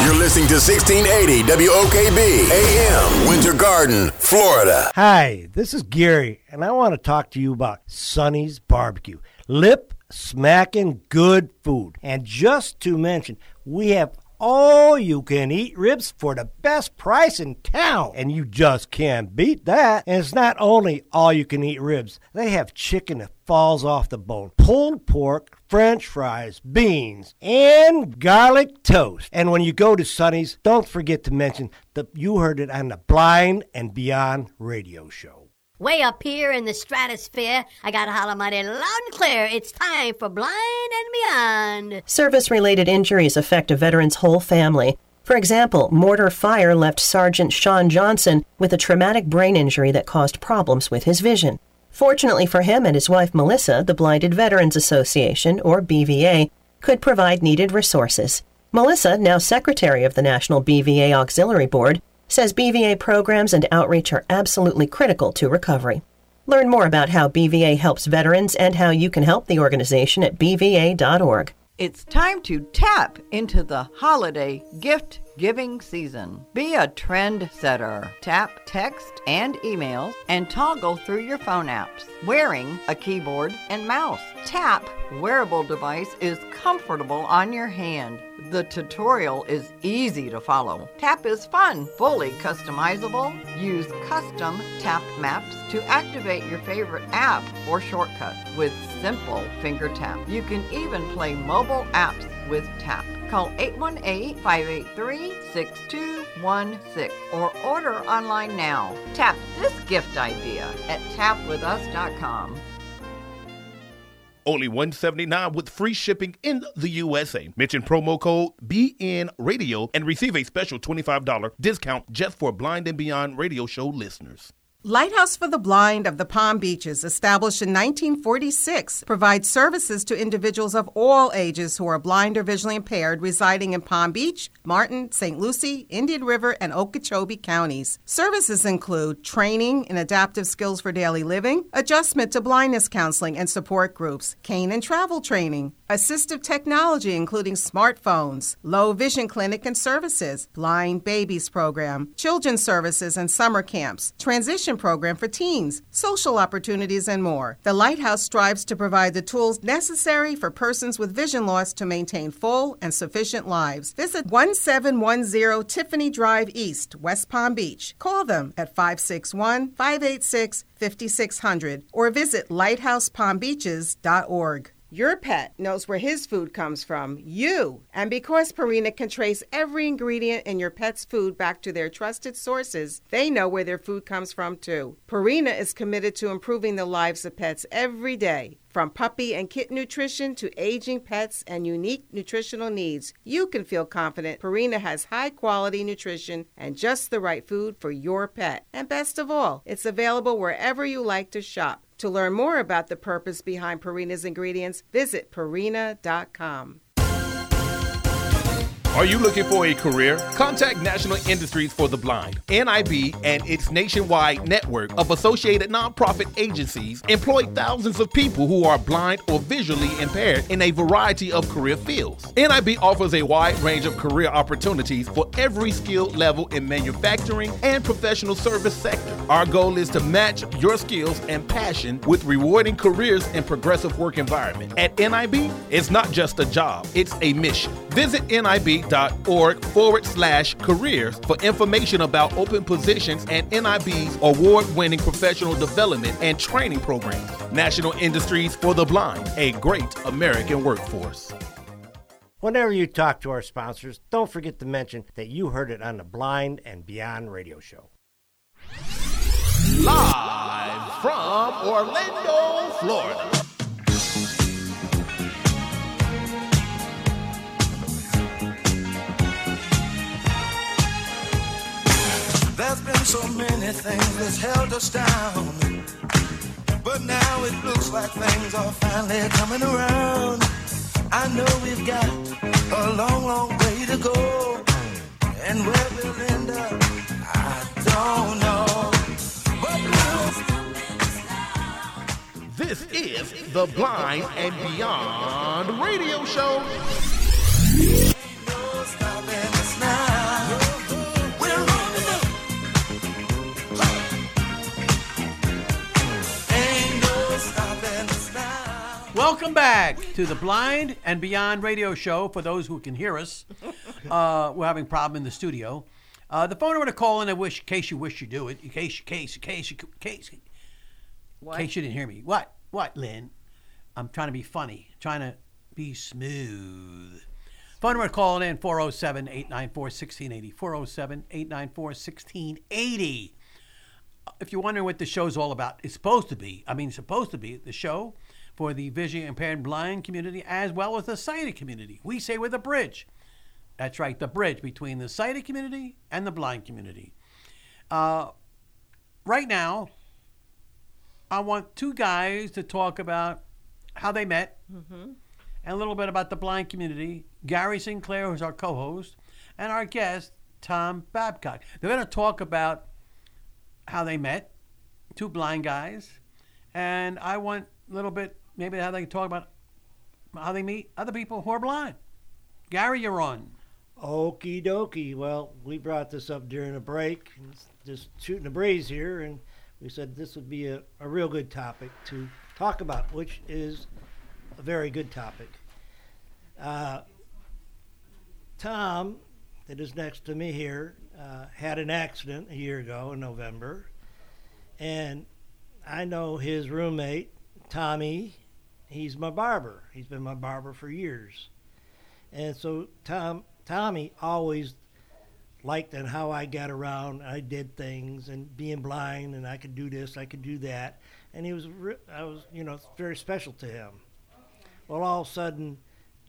You're listening to 1680 WOKB AM, Winter Garden, Florida. Hi, this is Gary, and I want to talk to you about Sonny's Barbecue. Lip-smacking good food. And just to mention, we have all-you-can-eat ribs for the best price in town. And you just can't beat that. And it's not only all-you-can-eat ribs. They have chicken that falls off the bone, pulled pork, French fries, beans, and garlic toast. And when you go to Sonny's, don't forget to mention that you heard it on the Blind and Beyond radio show. Way up here in the stratosphere, I gotta holler mighty loud and clear. It's time for Blind and Beyond. Service-related injuries affect a veteran's whole family. For example, mortar fire left Sergeant Sean Johnson with a traumatic brain injury that caused problems with his vision. Fortunately for him and his wife Melissa, the Blinded Veterans Association, or BVA, could provide needed resources. Melissa, now secretary of the National BVA Auxiliary Board, says BVA programs and outreach are absolutely critical to recovery. Learn more about how BVA helps veterans and how you can help the organization at bva.org. It's time to tap into the holiday gift-giving season. Be a trend setter. Tap text and emails and toggle through your phone apps. Wearing a keyboard and mouse. Tap wearable device is comfortable on your hand. The tutorial is easy to follow. Tap is fun, fully customizable. Use custom tap maps to activate your favorite app or shortcut with simple finger tap. You can even play mobile apps with Tap. Call 818-583-6216 or order online now. Tap this gift idea at tapwithus.com. Only $179 with free shipping in the USA. Mention promo code BN Radio and receive a special $25 discount just for Blind and Beyond radio show listeners. Lighthouse for the Blind of the Palm Beaches, established in 1946, provides services to individuals of all ages who are blind or visually impaired residing in Palm Beach, Martin, St. Lucie, Indian River, and Okeechobee counties. Services include training in adaptive skills for daily living, adjustment to blindness counseling and support groups, cane and travel training, assistive technology including smartphones, low vision clinic and services, blind babies program, children's services and summer camps, transition program for teens, social opportunities, and more. The Lighthouse strives to provide the tools necessary for persons with vision loss to maintain full and sufficient lives. Visit 1710 Tiffany Drive East, West Palm Beach. Call them at 561-586-5600 or visit lighthousepalmbeaches.org. Your pet knows where his food comes from, you. And because Purina can trace every ingredient in your pet's food back to their trusted sources, they know where their food comes from too. Purina is committed to improving the lives of pets every day. From puppy and kitten nutrition to aging pets and unique nutritional needs, you can feel confident Purina has high-quality nutrition and just the right food for your pet. And best of all, it's available wherever you like to shop. To learn more about the purpose behind Purina's ingredients, visit Purina.com. Are you looking for a career? Contact National Industries for the Blind. NIB and its nationwide network of associated nonprofit agencies employ thousands of people who are blind or visually impaired in a variety of career fields. NIB offers a wide range of career opportunities for every skill level in manufacturing and professional service sector. Our goal is to match your skills and passion with rewarding careers and progressive work environment. At NIB, it's not just a job, it's a mission. Visit NIB.org/careers for information about open positions and NIB's award-winning professional development and training programs. National Industries for the Blind, a great American workforce. Whenever you talk to our sponsors, don't forget to mention that you heard it on the Blind and Beyond radio show. Live from Orlando, Florida. There's been so many things that's held us down, but now it looks like things are finally coming around. I know we've got a long, long way to go, and where we'll end up, I don't know. But this is the Blind and Beyond radio show. ain't no stopping us now. back to the Blind and Beyond radio show. For those who can hear us, we're having a problem in the studio. The phone number to call in, in case you wish you do it, in case you didn't hear me. What, Lynn? I'm trying to be funny, trying to be smooth. Phone number to call in, 407-894-1680, 407-894-1680. If you're wondering what the show's all about, it's supposed to be the show for the visually impaired blind community as well as the sighted community. We say we're the bridge. That's right, the bridge between the sighted community and the blind community. Right now, I want two guys to talk about how they met and a little bit about the blind community. Gary Sinclair, who's our co-host, and our guest, Tom Babcock. They're going to talk about how they met, two blind guys, and I want a little bit maybe how they can talk about how they meet other people who are blind. Gary, you're on. Okie dokie. Well, we brought this up during a break, just shooting a breeze here, and we said this would be a real good topic to talk about, which is a very good topic. Tom, that is next to me here, had an accident a year ago in November, and I know his roommate, Tommy. He's my barber. He's been my barber for years. And so Tommy always liked and how I got around. I did things and being blind, and I could do this, I could do that. And I was very special to him. Well, all of a sudden,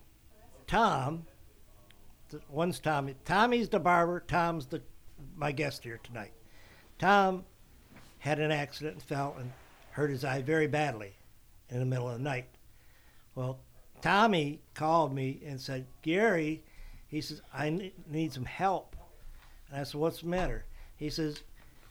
one's Tommy. Tommy's the barber. Tom's my guest here tonight. Tom had an accident and fell and hurt his eye very badly in the middle of the night. Well, Tommy called me and said, Gary, he says, I need some help. And I said, what's the matter? He says,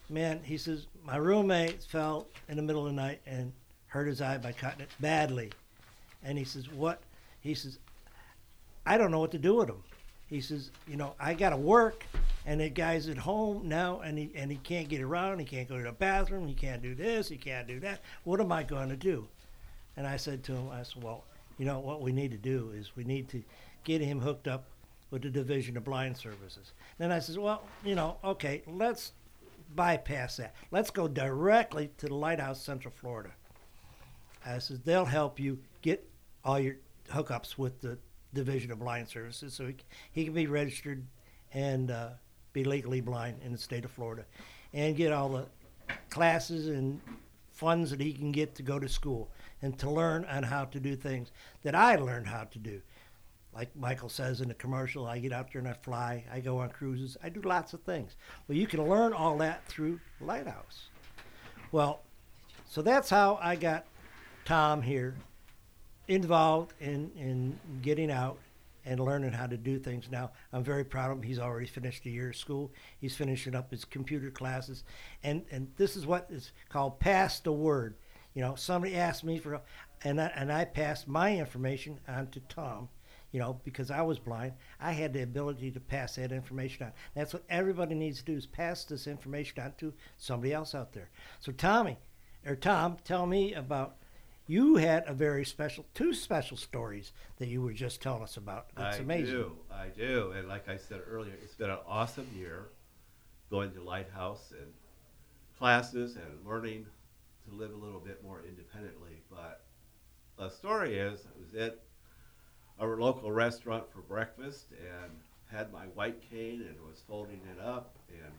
my roommate fell in the middle of the night and hurt his eye by cutting it badly. And he says, what? He says, I don't know what to do with him. He says, I got to work, and the guy's at home now, and he can't get around. He can't go to the bathroom. He can't do this. He can't do that. What am I going to do? And I said to him, well, what we need to do is we need to get him hooked up with the Division of Blind Services. Then I said, well, okay, let's bypass that. Let's go directly to the Lighthouse Central Florida. I said, they'll help you get all your hookups with the Division of Blind Services so he can be registered and be legally blind in the state of Florida and get all the classes and funds that he can get to go to school and to learn on how to do things that I learned how to do. Like Michael says in the commercial, I get out there and I fly, I go on cruises, I do lots of things. Well, you can learn all that through Lighthouse. Well, so that's how I got Tom here involved in getting out and learning how to do things. Now, I'm very proud of him. He's already finished a year of school. He's finishing up his computer classes. And this is what is called pass the word. Somebody asked me and I passed my information on to Tom, because I was blind. I had the ability to pass that information on. That's what everybody needs to do, is pass this information on to somebody else out there. So Tom, tell me about, you had two special stories that you were just telling us about. It's amazing. I do. And like I said earlier, it's been an awesome year going to Lighthouse and classes and learning to live a little bit more independently. But the story is, I was at our local restaurant for breakfast and had my white cane and was folding it up, and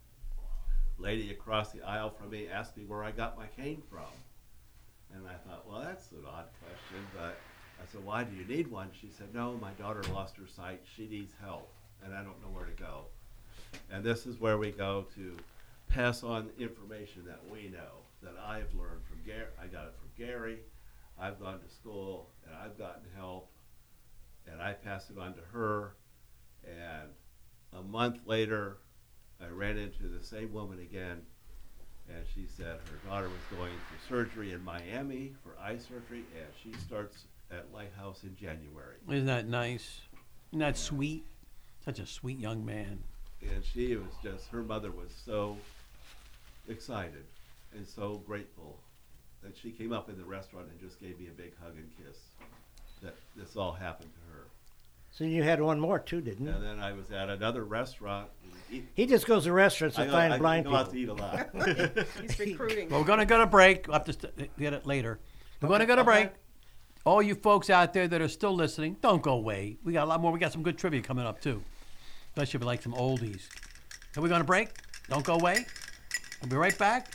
a lady across the aisle from me asked me where I got my cane from. And I thought, well, that's an odd question, but I said, why do you need one? She said, no, my daughter lost her sight. She needs help, and I don't know where to go. And this is where we go to pass on information that we know, that I've learned from Gary. I got it from Gary. I've gone to school, and I've gotten help, and I passed it on to her. And a month later, I ran into the same woman again, and she said her daughter was going for surgery in Miami for eye surgery, and she starts at Lighthouse in January. Isn't that nice? Isn't that sweet? Such a sweet young man. And she was her mother was so excited and so grateful that she came up in the restaurant and just gave me a big hug and kiss. that this all happened to her. So you had one more too, didn't you? And then I was at another restaurant. He just goes to restaurants to find blind people. I go out to eat a lot. He's recruiting. Well, we're going to go to break. We'll have to get it later. We're going to go to break. All you folks out there that are still listening, don't go away. We got a lot more. We got some good trivia coming up, too. Especially if you like some oldies. So we're going to break. Don't go away. We'll be right back.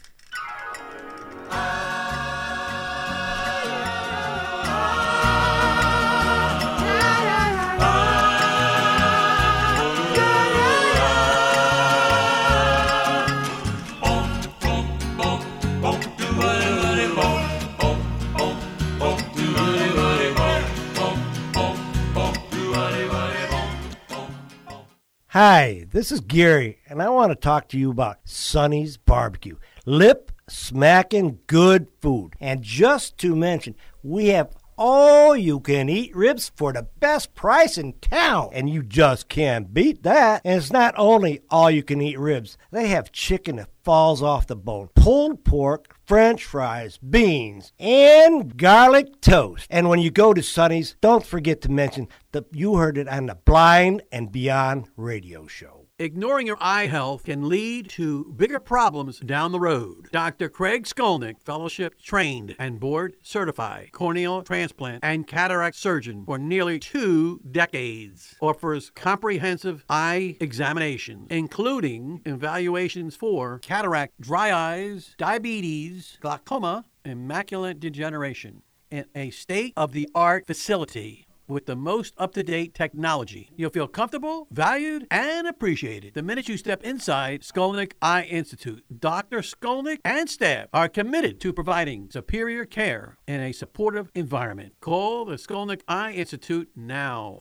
Hi, this is Gary, and I want to talk to you about Sonny's Barbecue. Lip smacking good food. And just to mention, we have all-you-can-eat ribs for the best price in town. And you just can't beat that. And it's not only all-you-can-eat ribs. They have chicken that falls off the bone, pulled pork, French fries, beans, and garlic toast. And when you go to Sonny's, don't forget to mention that you heard it on the Blind and Beyond radio show. Ignoring your eye health can lead to bigger problems down the road. Dr. Craig Skolnick, fellowship trained and board certified corneal transplant and cataract surgeon for nearly 2 decades, offers comprehensive eye examination, including evaluations for cataract, dry eyes, diabetes, glaucoma, and macular degeneration in a state-of-the-art facility with the most up-to-date technology. You'll feel comfortable, valued, and appreciated the minute you step inside Skolnick Eye Institute. Dr. Skolnick and staff are committed to providing superior care in a supportive environment. Call the Skolnick Eye Institute now.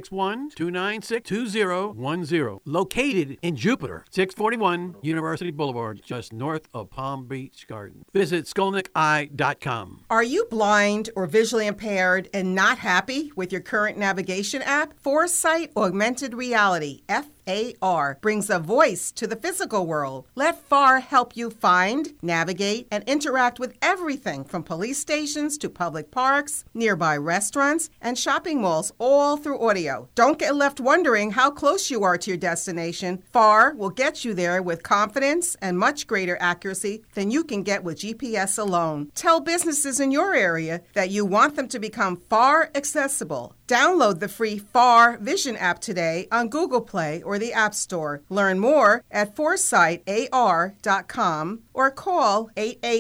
561-296-2010. Located in Jupiter, 641 University Boulevard, just north of Palm Beach Gardens. Visit skolnickeye.com. Are you blind or visually impaired and not happy with your current navigation app? Foresight Augmented Reality, FAR, brings a voice to the physical world. Let FAR help you find, navigate, and interact with everything from police stations to public parks, nearby restaurants, and shopping malls, all through audio. Don't get left wondering how close you are to your destination. FAR will get you there with confidence and much greater accuracy than you can get with GPS alone. Tell businesses in your area that you want them to become FAR accessible. Download the free FAR Vision app today on Google Play or the App Store. Learn more at foresightar.com or call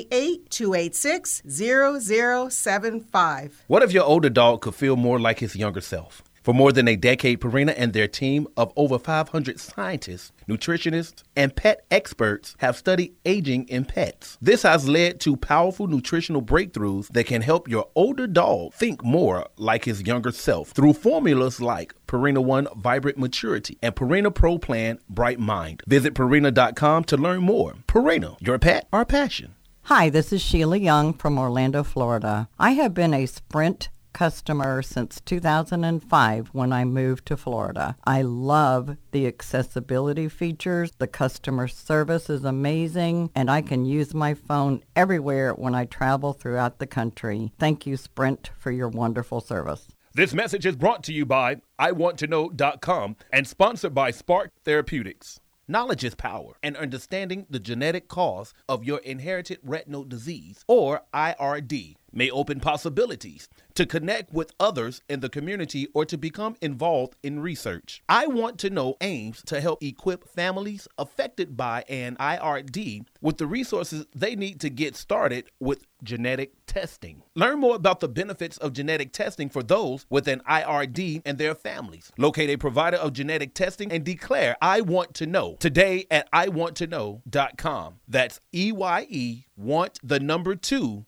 888-286-0075. What if your older dog could feel more like his younger self? For more than a decade, Purina and their team of over 500 scientists, nutritionists, and pet experts have studied aging in pets. This has led to powerful nutritional breakthroughs that can help your older dog think more like his younger self through formulas like Purina One Vibrant Maturity and Purina Pro Plan Bright Mind. Visit Purina.com to learn more. Purina, your pet, our passion. Hi, this is Sheila Young from Orlando, Florida. I have been a Sprint customer since 2005 when I moved to Florida. I love the accessibility features. The customer service is amazing, and I can use my phone everywhere when I travel throughout the country. Thank you, Sprint, for your wonderful service. This message is brought to you by iwanttoknow.com and sponsored by Spark Therapeutics. Knowledge is power, and understanding the genetic cause of your inherited retinal disease, or IRD, may open possibilities to connect with others in the community or to become involved in research. I Want to Know aims to help equip families affected by an IRD with the resources they need to get started with genetic testing. Learn more about the benefits of genetic testing for those with an IRD and their families. Locate a provider of genetic testing and declare I Want to Know today at iwanttoknow.com. That's EYE want the number 2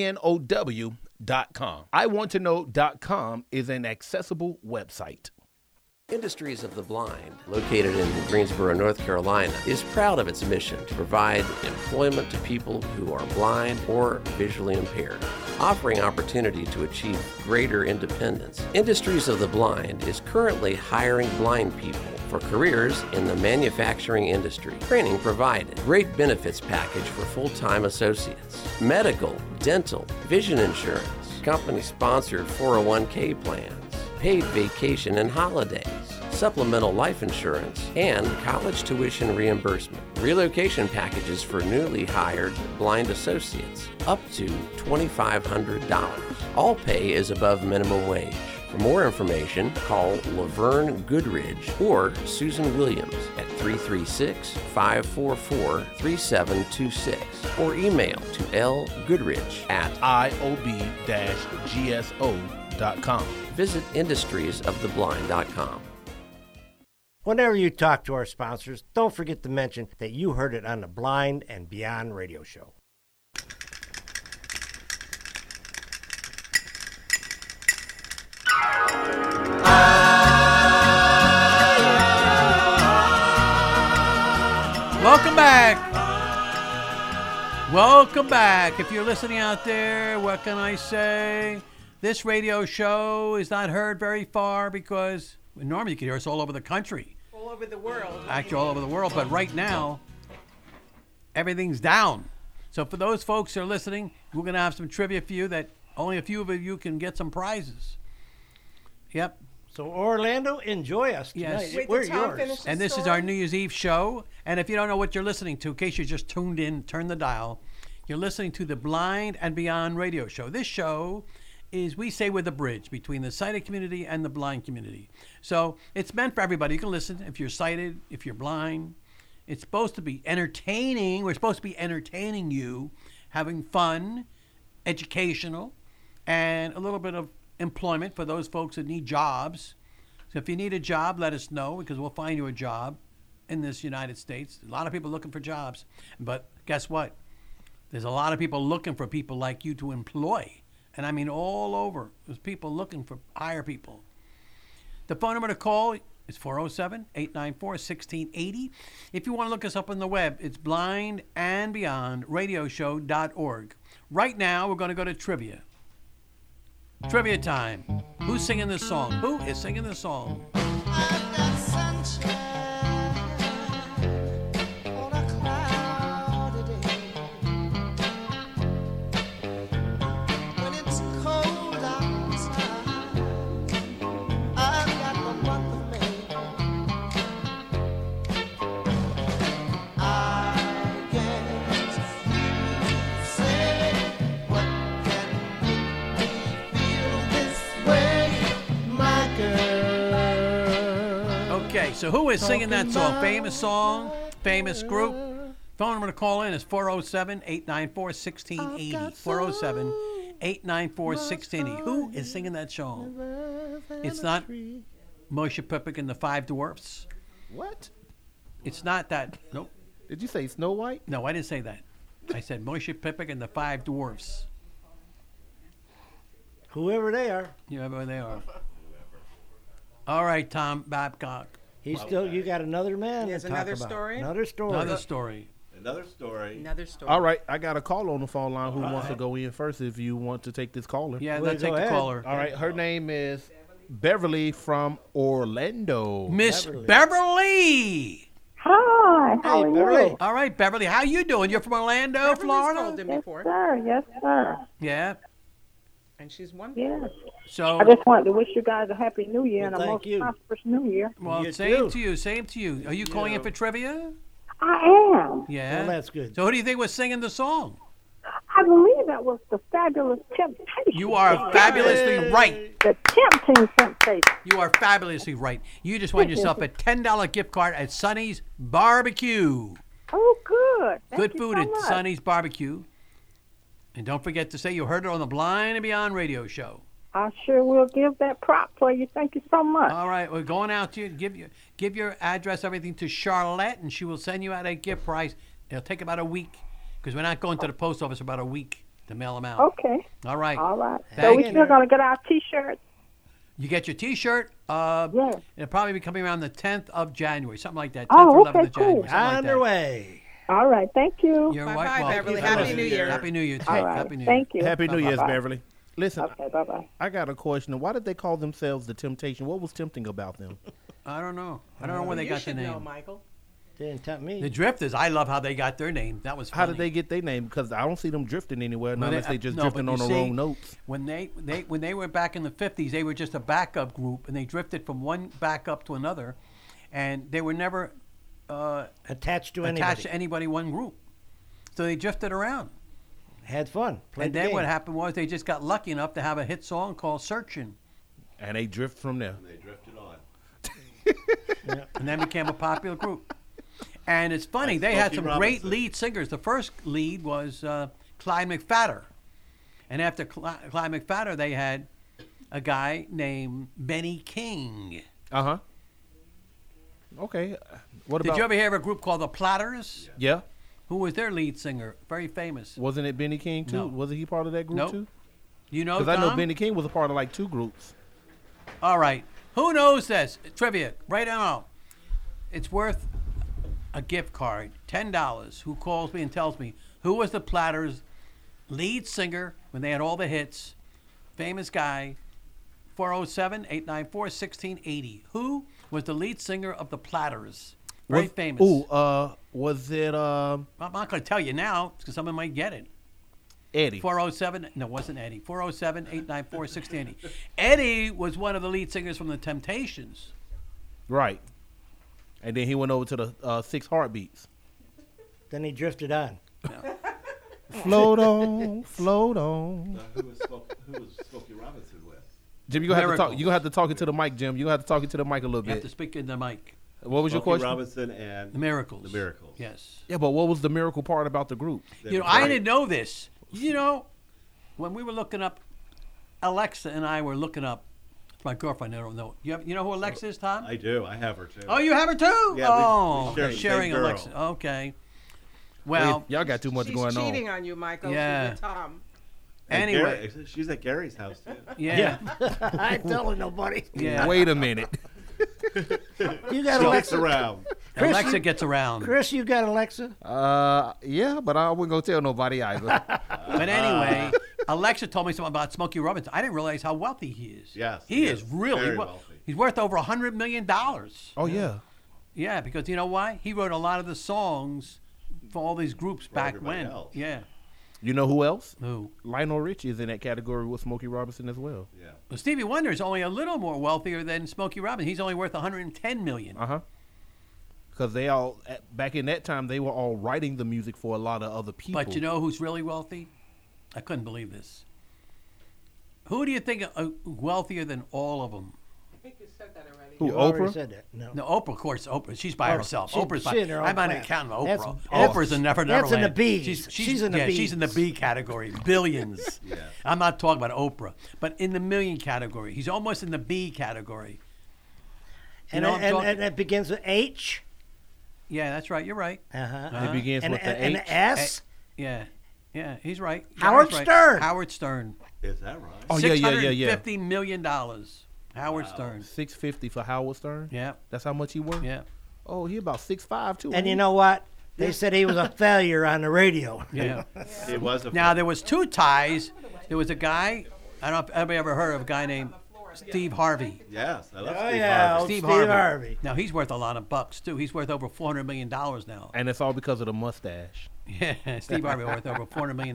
KNOW.com. iwanttoknow.com is an accessible website. Industries of the Blind, located in Greensboro, North Carolina, is proud of its mission to provide employment to people who are blind or visually impaired, offering opportunity to achieve greater independence. Industries of the Blind is currently hiring blind people for careers in the manufacturing industry. Training provided. Great benefits package for full-time associates. Medical, dental, vision insurance. company-sponsored 401k plans, paid vacation and holidays, supplemental life insurance, and college tuition reimbursement. Relocation packages for newly hired blind associates, up to $2,500. All pay is above minimum wage. For more information, call Laverne Goodridge or Susan Williams at 336-544-3726 or email to iob-gso.com. Visit industriesoftheblind.com. Whenever you talk to our sponsors, don't forget to mention that you heard it on the Blind and Beyond radio show. Welcome back. Welcome back. If you're listening out there, what can I say? This radio show is not heard very far because normally you can hear us all over the country. All over the world. Actually, all over the world. But right now, everything's down. So for those folks that are listening, we're going to have some trivia for you that only a few of you can get some prizes. Yep. So Orlando, enjoy us tonight. Yes. We're yours. And this is our New Year's Eve show. And if you don't know what you're listening to, in case you just tuned in, turn the dial. You're listening to the Blind and Beyond radio show. This show is, we say, we're the bridge between the sighted community and the blind community. So it's meant for everybody. You can listen if you're sighted, if you're blind. It's supposed to be entertaining. We're supposed to be entertaining you, having fun, educational, and a little bit of employment for those folks that need jobs. So if you need a job, let us know because we'll find you a job in this United States. A lot of people looking for jobs. But guess what? There's a lot of people looking for people like you to employ. And I mean all over. There's people looking for hire people. The phone number to call is 407-894-1680. If you want to look us up on the web, it's blindandbeyondradioshow.org. Right now, we're going to go to trivia. Trivia time. Who's singing this song? Who is singing this song? I've got sunshine on a cloudy day. When it's cold outside, I've got the month of May. I guess you say, what can make me feel this way, my girl? Okay, so who is singing that song? Famous song, famous group. Phone number to call in is 407-894-1680. 407-894-1680. Who is singing that song? It's not Moshe Pipik and the Five Dwarfs. What? It's not that. Nope. Did you say Snow White? No, I didn't say that. I said Moshe Pipik and the Five Dwarfs. Whoever they are. Whoever they are. All right, Tom Babcock. He's still. You got another man. There's to talk another about. story? Another story. Another story. Another story. Another story. All right, I got a call on the phone line. Who wants to go in first if you want to take this caller? Yeah, Well, let's go take the ahead. caller. All right, her name is Beverly from Orlando. Miss Beverly. Beverly. Hi, how Hey, are Beverly. you? All right, Beverly, how you doing? You're from Orlando, Beverly's Florida? called in Yes, before, sir. Yes, sir. Yeah. and she's one. Yes. So, I just wanted to wish you guys a happy New Year and a Well, most thank you. prosperous New Year. well, You same too. to you, same to you. Are you calling in for trivia? I am. Yeah. Well, that's good. So who do you think was singing the song? I believe that was the Fabulous Temptation. You are fabulously right. The Tempting Temptation. You are fabulously right. You just won yourself a $10 gift card at Sonny's Barbecue. Oh, good. Thank Good you food so at much. Sonny's Barbecue. And don't forget to say you heard it on the Blind and Beyond radio show. I sure will give that prop for you. Thank you so much. All right, we're going out to you. Give your address, everything to Charlotte, and she will send you out a gift prize. It'll take about a week because we're not going to the post office for about a week to mail them out. Okay. All right. All right. So Thank we you. still going to get our T-shirts? You get your T-shirt. Yes. It'll probably be coming around the 10th of January, something like that. 10th Oh, or 11th okay, of January. cool. something like On that. their way. All right. Thank you. You're Bye-bye, welcome. Beverly. Happy Happy New Year. Happy New Year. Too. All right. Happy New Year. Thank you. Happy New Year's, Bye-bye. Beverly. Listen, Okay, bye-bye. I got a question. Why did they call themselves the Temptation? What was tempting about them? I don't know. I don't know where they You got the should name. know, Michael. Didn't tempt me. The Drifters, I love how they got their name. That was funny. How did they get their name? Because I don't see them drifting anywhere unless they just drifting but on you the see, wrong notes. When they were back in the 50s, they were just a backup group, and they drifted from one backup to another, and they were never attached to anybody, one group. So they drifted around. Had fun. Played And the then game. what happened was they just got lucky enough to have a hit song called Searchin'. And they drift from there. And they drifted on. And then became a popular group. And it's funny, Like they had Smokey some Robinson. great lead singers. The first lead was Clyde McPhatter. And after Clyde McPhatter, they had a guy named Benny King. Uh-huh. Okay. What Did about... you ever hear of a group called the Platters? Yeah. Who was their lead singer? Very famous. Wasn't it Benny King, too? No. Wasn't he part of that group, Nope. too? You know, Because I know Tom? Benny King was a part of, like, 2 groups. All right. Who knows this? Trivia. Right now. It's worth a gift card, $10. Who calls me and tells me who was the Platters' lead singer when they had all the hits? Famous guy. 407-894-1680. Who was the lead singer of the Platters? Very famous. Ooh, was it I'm not going to tell you now because someone might get it. Eddie? 407. No, it wasn't Eddie. 407-894-1680. Eddie was one of the lead singers from the Temptations. Right. And then he went over to the 6 Heartbeats. Then he drifted on. Float on, float on. Now, who was Smokey Robinson with? Jim, you're gonna have to talk it to the mic, Jim. You're gonna have to talk it to the mic a little You have bit. to speak in the mic. What was your Smokey question? Robinson and The Miracles. The Miracles. Yes. Yeah, but what was the miracle part about the group? They You know, were I great. didn't know this. You know, when we were looking up, Alexa and I were looking up. My girlfriend, I don't know. You know who Alexa is, Tom? I do. I have her too. Oh, you have her too? Yeah, oh, we share okay. the Sharing same girl. Alexa. Okay. Well, y'all got too much She's going cheating on. on you, Michael. Yeah. With Tom. And anyway. Gary, she's at Gary's house too. Yeah. I ain't telling nobody. Yeah. Wait a minute. You got She Alexa? gets around. Chris, Alexa you- gets around. Chris, you got Alexa? Yeah, but I wouldn't go tell nobody either. But anyway, Alexa told me something about Smokey Robinson. I didn't realize how wealthy he is. Yes, He he is is really very wealthy. wealthy. He's worth over $100 million. Oh yeah. Yeah, because you know why? He wrote a lot of the songs for all these groups back everybody when. else. Yeah. You know who else? Who? Lionel Richie is in that category with Smokey Robinson as well. Yeah. Well, Stevie Wonder is only a little more wealthier than Smokey Robinson. He's only worth $110 million. Because they all back in that time they were all writing the music for a lot of other people. But you know who's really wealthy? I couldn't believe this. Who do you think wealthier than all of them? I think you said that already. Who, You already Oprah? said that. No. No, Oprah, of course. Oprah. She's by herself. Oprah's she's in her own I'm not class. counting Oprah. That's- Oprah's in that's Neverland. in the B's. She's in the B's. She's in the B category. Billions. Yeah. I'm not talking about Oprah, but in the million category. He's almost in the B category. You And, know what I'm talking- and it begins with H. Yeah, that's right. You're right. Uh-huh. It begins And, with and, the and H. the S. Yeah. Yeah, he's right. Howard Gary's right. Stern. Howard Stern. Is that right? Oh yeah, yeah, yeah, yeah. $650 million. Howard Stern. $650 for Howard Stern. Yeah. That's how much he worth. Yeah. Oh, he about 6'5" too. And you know what? They said he was a failure on the radio. Yeah. It was a Now, there was 2 ties. There was a guy, I don't know if anybody ever heard of a guy named Steve Harvey. Yes, I love Oh, Steve yeah. Harvey. Steve Harvey. Now, he's worth a lot of bucks, too. He's worth over $400 million now. And it's all because of the mustache. Yeah, Steve Harvey worth over $400 million.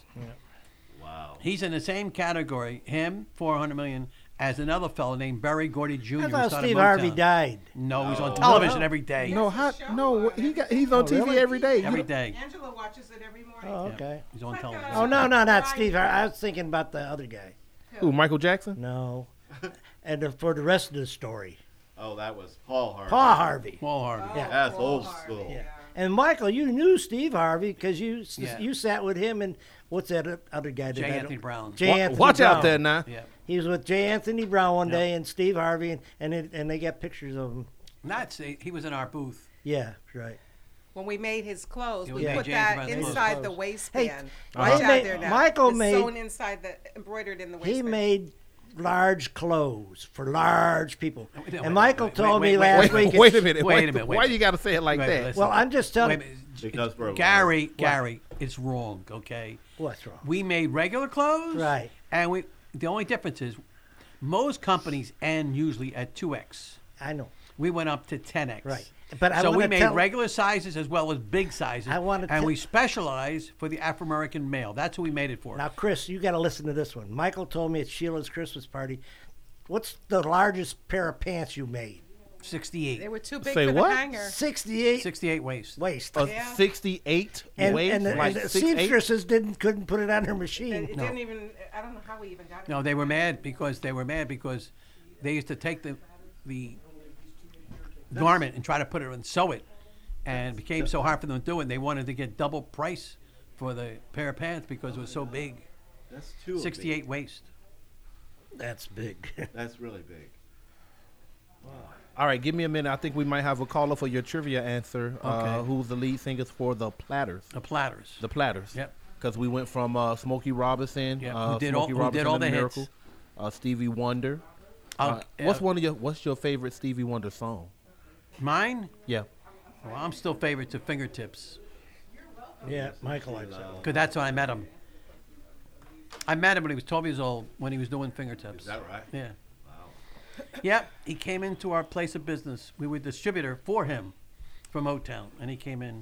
Wow. He's in the same category, him, $400 million, as another fellow named Berry Gordy Jr. I who thought started Steve Motown. Harvey died. No, he's on television No. every day. No, he's on TV really? every day. Every day. Angela watches it every morning. Oh, okay. He's on television. Oh, no, not Steve Harvey. I was thinking about the other guy. Who, Michael Jackson? No. And for the rest of the story. Oh, that was Paul Harvey. Paul Harvey. Paul Harvey. Yeah. That's old school. Yeah. And Michael, you knew Steve Harvey because you Yeah. you sat with him and what's that other guy? J. Anthony Brown. J. Anthony Watch Brown. out there now. Yeah. He was with J. Anthony Brown one day and Steve Harvey, and they got pictures of him. He was in our booth. Yeah, right. When we made his clothes, Yeah, we we made put James that Brown's clothes. inside the waistband. Hey, Watch he out made- there now. Michael It's made- sewn inside the embroidered in the waistband. He made large clothes for large people. Wait, And Michael wait, told wait, me wait, last Wait, week. wait a minute. Wait a minute, wait Why a minute. you got to say it like Wait, that? listen. Well, I'm just telling. Wait a minute. Because we're Gary, it's wrong, okay? What's wrong? We made regular clothes. Right. And the only difference is most companies end usually at 2X. I know. We went up to 10X. Right. But I so we wanna made tell- regular sizes as well as big sizes. I wanna and tell- we specialize for the Afro American male. That's who we made it for. Now, Chris, you got to listen to this one. Michael told me at Sheila's Christmas party, what's the largest pair of pants you made? 68. They were too big Say for what? the hanger. 68 68 waist. waist. A 68 waist, And like the 6'8"? seamstresses couldn't put it on her machine. It didn't even. I don't know how we even got it. No, they were mad because they used to take the garment and try to put it and sew it, and it became so hard for them to do it. They wanted to get double price for the pair of pants because it was so big. That's too 68 big. waist. That's big. That's really big. All right, give me a minute. I think we might have a caller for your trivia answer. Okay. Who's the lead singers for the Platters? The Platters. The Platters. Yep. Because we went from Smokey Robinson. Yep, who did all- Smokey who did Robinson all and the Miracle. hits. Stevie Wonder. What's your favorite Stevie Wonder song? Mine? Yeah. Well, I'm still favorite to Fingertips. Yeah, Michael likes that one. Because that's when I met him. I met him when he was 12 years old when he was doing Fingertips. Is that right? Yeah. Yep, he came into our place of business. We were distributor for him from Motown, and he came in.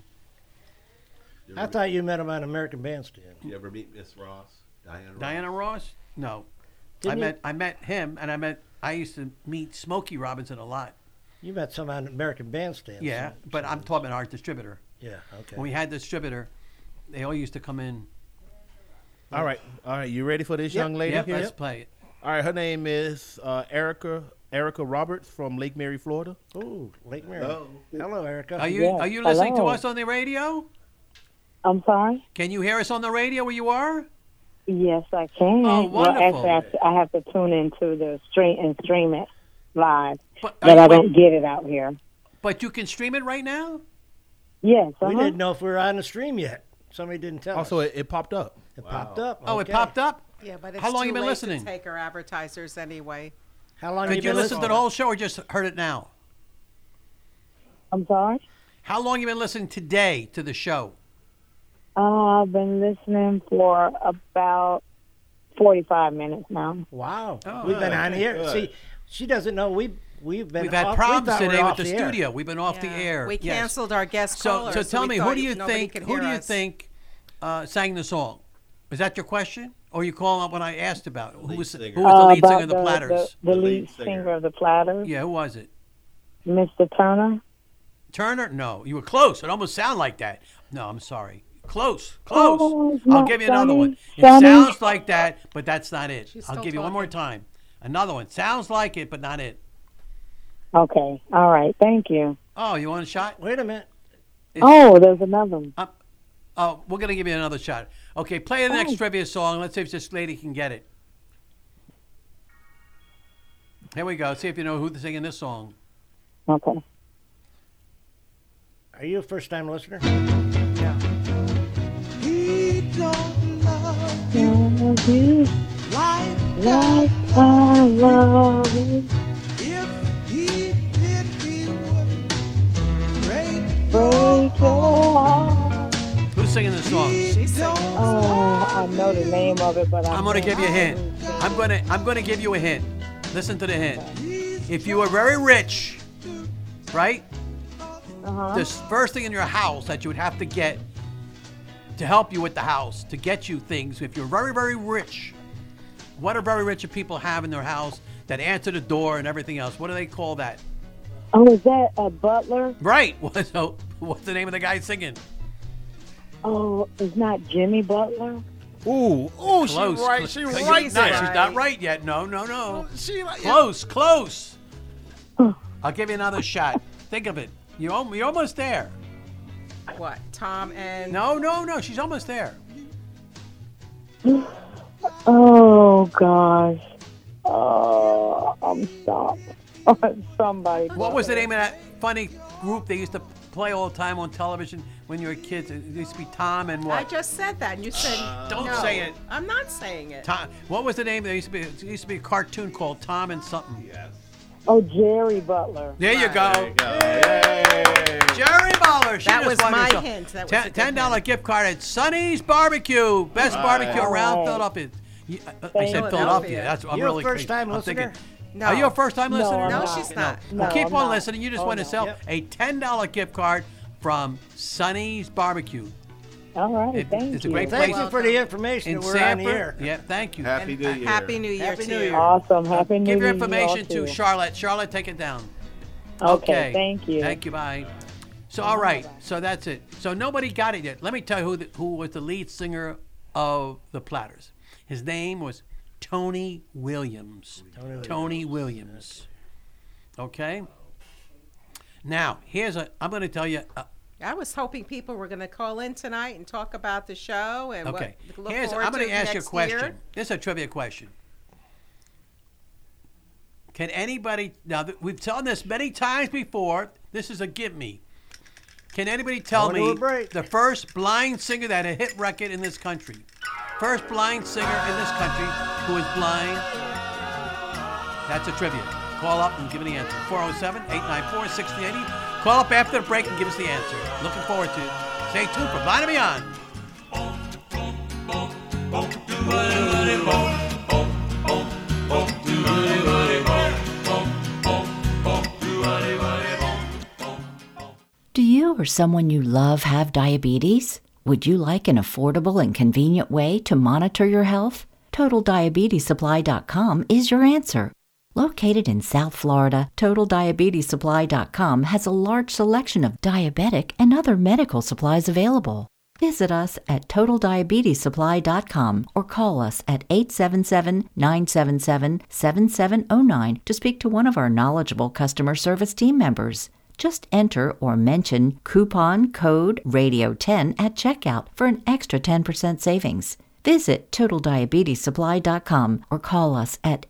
I thought you met him on American Bandstand. Did you ever meet Miss Ross? Diana Ross? No. Didn't you? I met him, and I used to meet Smokey Robinson a lot. You met some on American Bandstand. Yeah, but I'm talking about our distributor. Yeah, okay. When we had distributor, they all used to come in. All right. You ready for this young lady? Yep, here? let's play it. All right. Her name is Erica Roberts from Lake Mary, Florida. Ooh, Lake Mary. Hello, Erica. Are you listening to us on the radio? I'm sorry? Can you hear us on the radio where you are? Yes, I can. Oh, wonderful. Well, actually, I have to tune into the stream it live, But I don't get it out here. But you can stream it right now? Yes, We didn't know if we were on the stream yet. Somebody didn't tell us. Also, it popped up. It popped up. Oh, okay. it popped up? Yeah, but it's How long too you been late listening? to take our advertisers anyway. How long Did have you been listen to listening? the whole show or just heard it now? I'm sorry? How long you been listening today to the show? I've been listening for about 45 minutes now. Wow. Oh, We've been on okay, here. good. See, she doesn't know we've been We've had off, problems we thought we today were with off the air. studio. We've been off the air. We Yes. canceled our guest So caller. tell we me, thought who do you nobody think? could Who hear do you us. think sang the song? Is that your question, or you calling up when I asked about it? Who Lead was singer. the lead singer About of the Platters? The lead singer of the Platters, Yeah, who was it? Mr. Turner. Turner? No, you were close. It almost sounded like that. No, I'm sorry. Close. Close. Oh, it's I'll not give you another Sonny. one. It Sonny. sounds like that, but that's not it. She's I'll still give you one more talking. time. Another one. Sounds like it, but not it. Okay, all right, thank you. Oh, you want a shot? Wait a minute. Oh, there's another one. Oh, we're going to give you another shot. Okay, play the next trivia song. Let's see if this lady can get it. Here we go. See if you know who's singing this song. Okay. Are you a first-time listener? He don't love Love you like like I love you. if he did, he would break Break your heart. Who's singing this song? Oh, I know the name of it, but I'm going to give you a hint. I'm going to give you a hint. Listen to the hint. If you were very rich, right? The first thing in your house that you would have to get to help you with the house, to get you things, if you're very, very rich, what do very rich people have in their house that answer the door and everything else? What do they call that? Oh, is that a butler? Right. So, what's the name of the guy singing? Oh, it's not Jimmy Butler? Ooh, Close. she's right. She's No, right she's there. not right yet. No. She like, Close. I'll give you another shot. Think of it. You're almost there. What? Tom and No. She's almost there. Oh, gosh. Oh, I'm stopped. Somebody. What was the name of that funny group they used to play all the time on television when you were kids? It used to be Tom and what? I just said that, and you said Don't no. say it. I'm not saying it. Tom. What was the name? There used to be a cartoon called Tom and something. Yes. Oh, Jerry Butler. There you go. There you go. Yay. Jerry Butler. She That just was won my herself hint. That was a good $10 hint. gift card at Sonny's Barbecue. Best barbecue around Right. Philadelphia. I said Thank Philadelphia. you. That's I'm You're a really first-time I'm thinking, listener? No. Are you a first-time No, listener? I'm No, not. she's not. Well, No, keep I'm on not. listening. You just want to sell a $10 gift card from Sonny's Barbecue. All right, It- thank it's you. a great Thank place. you for the information In that we're on the Sanford. air. Yeah, thank you. Happy New Year. Happy New Year Happy to New you. Year. Awesome. Happy New Give your Year information to you all, to too. Charlotte. Charlotte, take it down. Okay, thank you. Thank you. Bye. So, all right. So that's it. So nobody got it yet. Let me tell you who was the lead singer of the Platters. His name was Tony Williams. Tony Williams. Okay. Now, I'm going to tell you. I was hoping people were going to call in tonight and talk about the show and Okay. what look I'm forward going to to ask you a next question. year. This is a trivia question. Can anybody, now we've done this many times before. This is a give me. Can anybody tell Going to me a break. the first blind singer that had a hit record in this country? First blind singer in this country who is blind. That's a trivia. Call up and give me the answer. 407-894-6080. Call up after the break and give us the answer. Looking forward to it. Stay tuned for Blind and Beyond. Do you or someone you love have diabetes? Would you like an affordable and convenient way to monitor your health? TotalDiabetesSupply.com is your answer. Located in South Florida, TotalDiabetesSupply.com has a large selection of diabetic and other medical supplies available. Visit us at TotalDiabetesSupply.com or call us at 877-977-7709 to speak to one of our knowledgeable customer service team members. Just enter or mention coupon code RADIO10 at checkout for an extra 10% savings. Visit TotalDiabetesSupply.com or call us at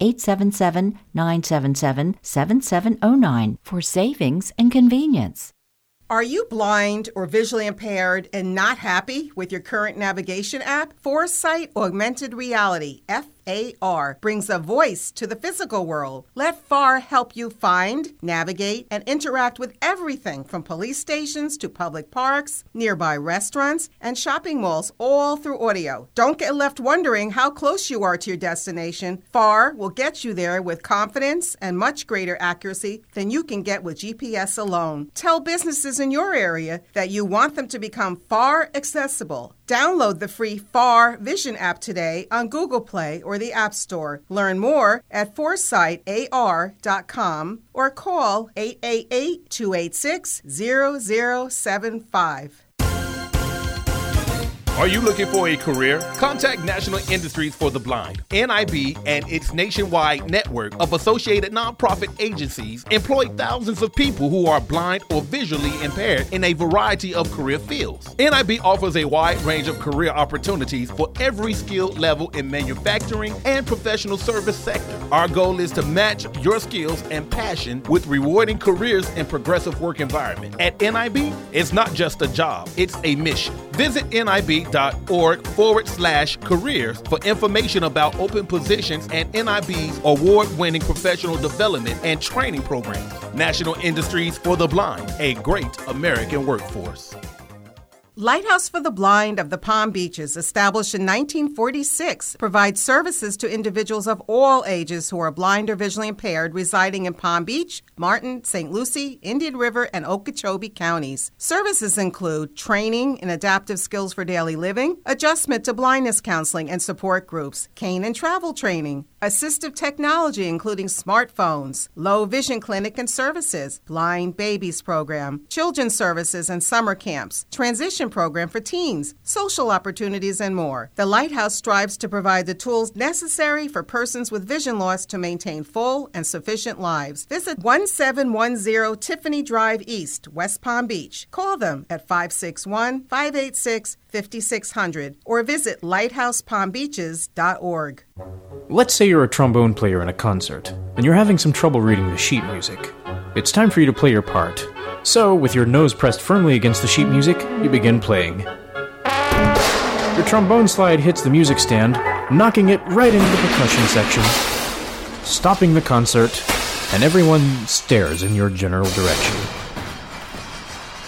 877-977-7709 for savings and convenience. Are you blind or visually impaired and not happy with your current navigation app? Foresight Augmented Reality, FAR, brings a voice to the physical world. Let FAR help you find, navigate, and interact with everything from police stations to public parks, nearby restaurants, and shopping malls, all through audio. Don't get left wondering how close you are to your destination. FAR will get you there with confidence and much greater accuracy than you can get with GPS alone. Tell businesses in your area that you want them to become FAR accessible. Download the free FAR Vision app today on Google Play or the App Store. Learn more at ForesightAR.com or call 888-286-0075. Are you looking for a career? Contact National Industries for the Blind. NIB and its nationwide network of associated nonprofit agencies employ thousands of people who are blind or visually impaired in a variety of career fields. NIB offers a wide range of career opportunities for every skill level in manufacturing and professional service sector. Our goal is to match your skills and passion with rewarding careers and progressive work environment. At NIB, it's not just a job, it's a mission. Visit NIB.org/careers for information about open positions and NIB's award-winning professional development and training programs. National Industries for the Blind, a great American workforce. Lighthouse for the Blind of the Palm Beaches, established in 1946, provides services to individuals of all ages who are blind or visually impaired residing in Palm Beach, Martin, St. Lucie, Indian River, and Okeechobee counties. Services include training in adaptive skills for daily living, adjustment to blindness counseling and support groups, cane and travel training, assistive technology including smartphones, low vision clinic and services, blind babies program, children's services and summer camps, transition program for teens, social opportunities, and more. The Lighthouse strives to provide the tools necessary for persons with vision loss to maintain full and sufficient lives. Visit 1710 Tiffany Drive East, West Palm Beach. Call them at 561-586-5600 or visit lighthousepalmbeaches.org. Let's say you're a trombone player in a concert, and you're having some trouble reading the sheet music. It's time for you to play your part. So, with your nose pressed firmly against the sheet music, you begin playing. Your trombone slide hits the music stand, knocking it right into the percussion section, stopping the concert, and everyone stares in your general direction.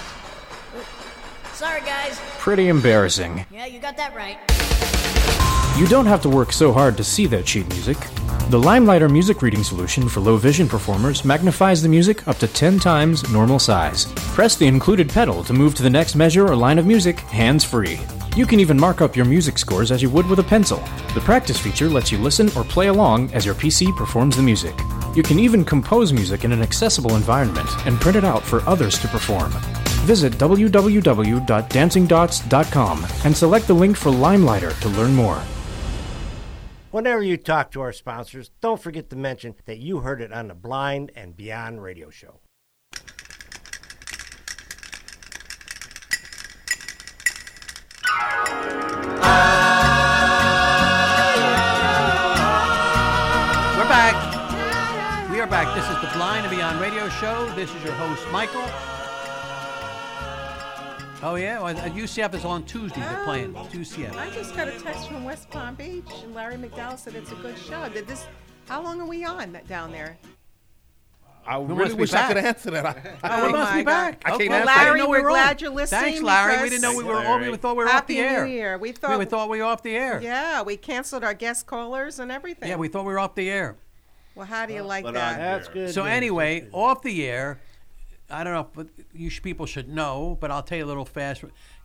Sorry, guys. Pretty embarrassing. Yeah, you got that right. You don't have to work so hard to see that sheet music. The Limelighter music reading solution for low vision performers magnifies the music up to 10 times normal size. Press the included pedal to move to the next measure or line of music hands-free. You can even mark up your music scores as you would with a pencil. The practice feature lets you listen or play along as your PC performs the music. You can even compose music in an accessible environment and print it out for others to perform. Visit www.dancingdots.com and select the link for Limelighter to learn more. Whenever you talk to our sponsors, don't forget to mention that you heard it on the Blind and Beyond radio show. We're back. We are back. This is the Blind and Beyond radio show. This is your host, Michael. Oh, yeah? Well, UCF is on Tuesday. They're playing UCF. I just got a text from West Palm Beach, and Larry McDowell said it's a good show. How long are we on down there? I really wish I could answer that. We must be back. I can't Well, answer Larry, that. we're glad you're listening. Thanks, Larry. We because- didn't know we were. We thought we were off the air. Happy New Year. We thought we were off the air. Yeah, we canceled our guest callers and everything. Yeah, we thought we were off the air. Well, how do you like but that? That's good. So anyway, off the air, I don't know if people should know, but I'll tell you a little fast.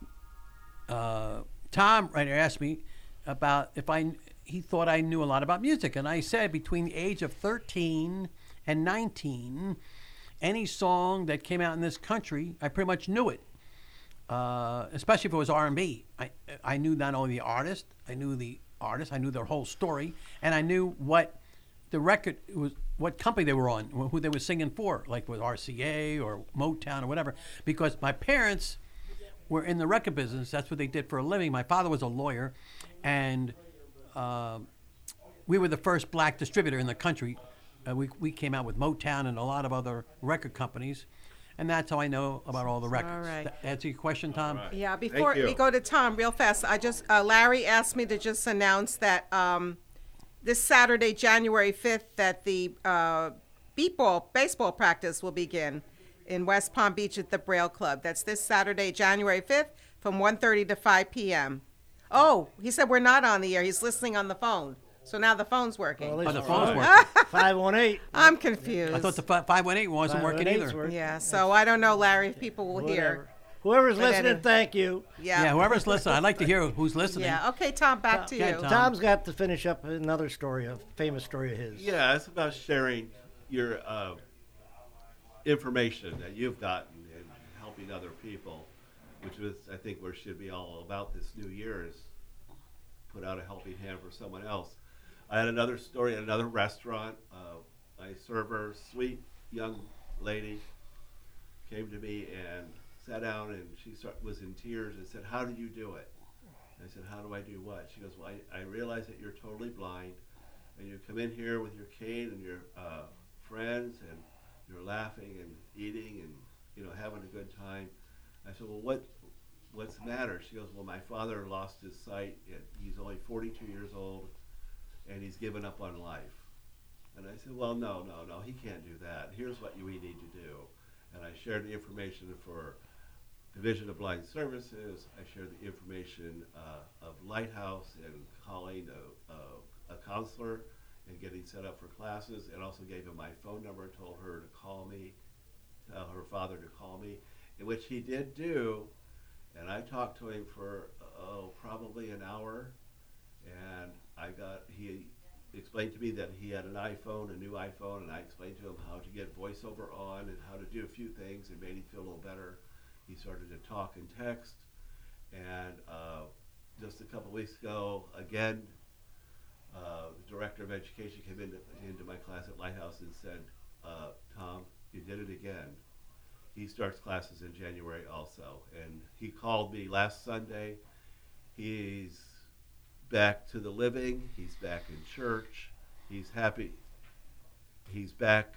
Tom right here asked me about he thought I knew a lot about music, and I said between the age of 13 and 19, any song that came out in this country, I pretty much knew it. Especially if it was R&B. I knew not only the artist, I knew their whole story, and I knew what the record was, what company they were on, who they were singing for, like with RCA or Motown or whatever. Because my parents were in the record business. That's what they did for a living. My father was a lawyer, and we were the first black distributor in the country. We came out with Motown and a lot of other record companies, and that's how I know about all the records. All right. That answer your question, Tom? Right. Yeah, before we go to Tom, real fast, I just Larry asked me to just announce that this Saturday, January 5th, that the baseball practice will begin in West Palm Beach at the Braille Club. That's this Saturday, January 5th, from 1:30 to 5 p.m. Oh, he said we're not on the air. He's listening on the phone. So now the phone's working. Well, the phone's working. 518. I'm confused. I thought the 518 wasn't working either. 518's working. Yeah, so I don't know, Larry, if people will hear. Whoever's But listening, anyway. thank you. Yeah. Yeah, whoever's listening, I'd like to hear who's listening. Yeah, okay, Tom, back to you. Yeah, Tom. Tom's got to finish up another story, a famous story of his. Yeah, it's about sharing your information that you've gotten and helping other people, which is, I think, where it should be all about this new year is put out a helping hand for someone else. I had another story at another restaurant. My server, sweet young lady, came to me and sat down, and she was in tears and said, "How do you do it?" I said, "How do I do what?" She goes, "Well, I realize that you're totally blind, and you come in here with your cane and your friends, and you're laughing and eating and having a good time." I said, "Well, what's the matter?" She goes, "Well, my father lost his sight. He's only 42 years old, and he's given up on life." And I said, "Well, no, he can't do that. Here's what we need to do." And I shared the information for Division of Blind Services. I shared the information of Lighthouse and calling a counselor and getting set up for classes, and also gave him my phone number, told her to call me, tell her father to call me, in which he did do. And I talked to him for probably an hour, and he explained to me that he had a new iPhone, and I explained to him how to get voiceover on and how to do a few things, and made him feel a little better. He started to talk and text, and just a couple weeks ago, again, the director of education came into my class at Lighthouse and said, "Tom, you did it again." He starts classes in January also, and he called me last Sunday. He's back to the living. He's back in church. He's happy. He's back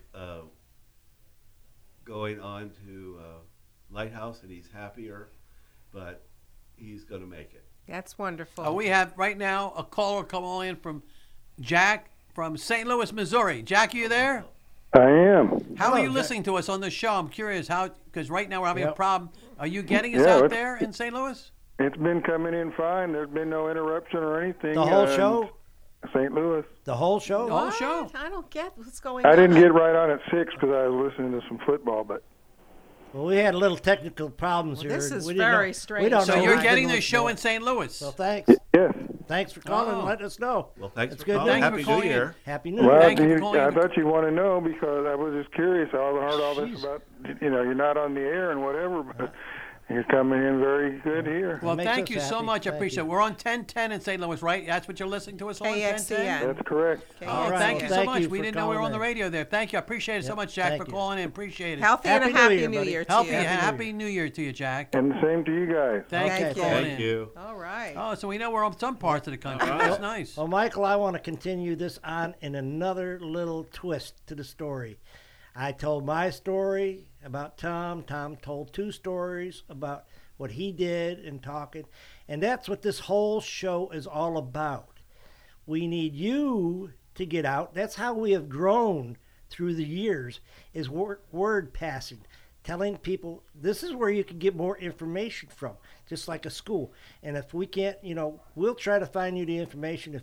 going on to Lighthouse, and he's happier, but he's going to make it. That's wonderful. We have right now a caller calling in from Jack from St. Louis, Missouri. Jack, are you there? I am. How are you listening to us on this show? I'm curious how, because right now we're having a problem. Are you getting us out there in St. Louis? It's been coming in fine. There's been no interruption or anything. The whole show? St. Louis. The whole show? The whole show. I don't get what's going on. I didn't get right on at 6 because I was listening to some football, but... Well, we had a little technical problems here. This is We didn't very know- strange. We don't So know you're what's getting going the show on. in St. Louis. So thanks. Yes. Thanks for calling and letting us know. Well, thanks It's for good calling. news. Happy New Year. Happy New Year. Well, Thank you for calling I in. thought you want to know because I was just curious. I heard all this about, you're not on the air and whatever, but you're coming in very good here. Well, Makes thank us you so happy. much. I Thank appreciate it. you. We're on 1010 in St. Louis, right? That's what you're listening to us on, 1010? That's correct. Oh, All right. thank Well, you so thank much. you We for didn't know we were on the calling radio there. Thank you. I appreciate it so Yep, much, Jack, thank for you. calling in. Appreciate it. Healthy and a happy New buddy. Year to Healthy you. and Happy New happy New Year to you, Jack. And the same to you guys. Thank you Thank for you. calling Thank in. you. All right. Oh, so we know we're on some parts of the country. That's nice. Well, Michael, I want to continue this on in another little twist to the story. I told my story about Tom. Tom told 2 stories about what he did in talking. And that's what this whole show is all about. We need you to get out. That's how we have grown through the years, is word passing. Telling people this is where you can get more information from, just like a school. And if we can't, we'll try to find you the information.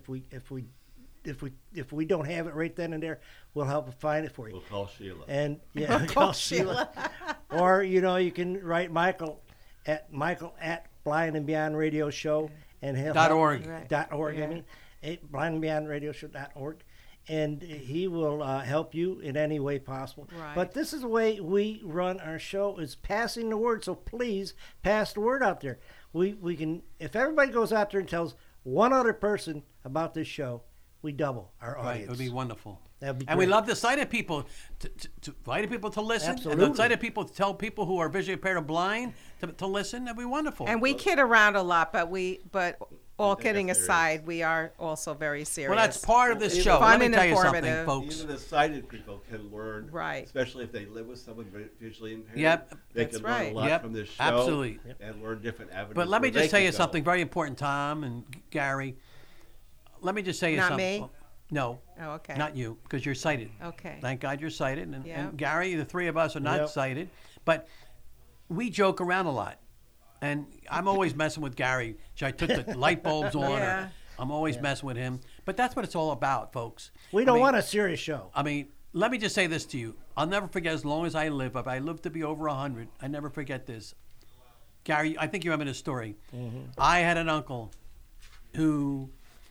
If we don't have it right then and there, we'll help find it for you. We'll call Sheila. And call Sheila. Or you can write Michael at Blind and Beyond Radio Show and he'll .org. .org. Yeah. I mean, Blind and Beyond Radio Show .org. And he will help you in any way possible. Right. But this is the way we run our show, is passing the word. So please pass the word out there. We can, if everybody goes out there and tells one other person about this show, we double our audience. Right, it would be wonderful. That'd be And we great. love the sighted people to sighted people to listen, Absolutely. and the sighted people to tell people who are visually impaired or blind to listen. That'd be wonderful. And we kid around a lot, but all take kidding us serious. aside, we are also very serious. Well, that's part of this Even show. fun Let me and tell you something, informative. folks. Even the sighted people can learn, Right. especially if they live with someone visually impaired. Yep. They That's can learn right. a lot Yep. from this show. Absolutely. And learn different avenues. But let me where just they tell you can go. something very important, Tom and Gary. Let me just say you Not something. me? No. Oh, okay. Not you, because you're sighted. Okay. Thank God you're sighted. And, Yeah. and Gary, the 3 of us are not Yep. sighted. But we joke around a lot. And I'm always messing with Gary. I took the light bulbs on. Yeah. Or I'm always messing with him. But that's what it's all about, folks. We don't want a serious show. I mean, let me just say this to you. I'll never forget as long as I live. If I live to be over 100, I never forget this. Gary, I think you remember this story. I had an uncle who